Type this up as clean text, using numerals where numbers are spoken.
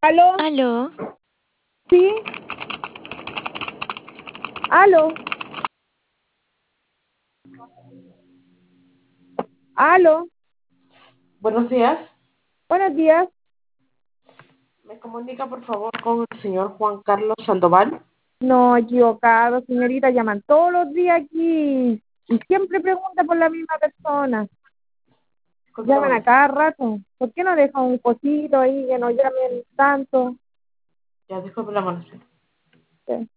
¿Aló? Aló, ¿Sí? ¿Aló? ¿Aló? Buenos días. Buenos días. ¿Me comunica, por favor, con el señor Juan Carlos Sandoval? No, equivocado, señorita. Llaman todos los días aquí y siempre pregunta por la misma persona. Disculpe la Llaman a molestia. cada rato. ¿Por qué no dejan un cosito ahí que no llamen tanto? Ya, disculpe la molestia. Sí.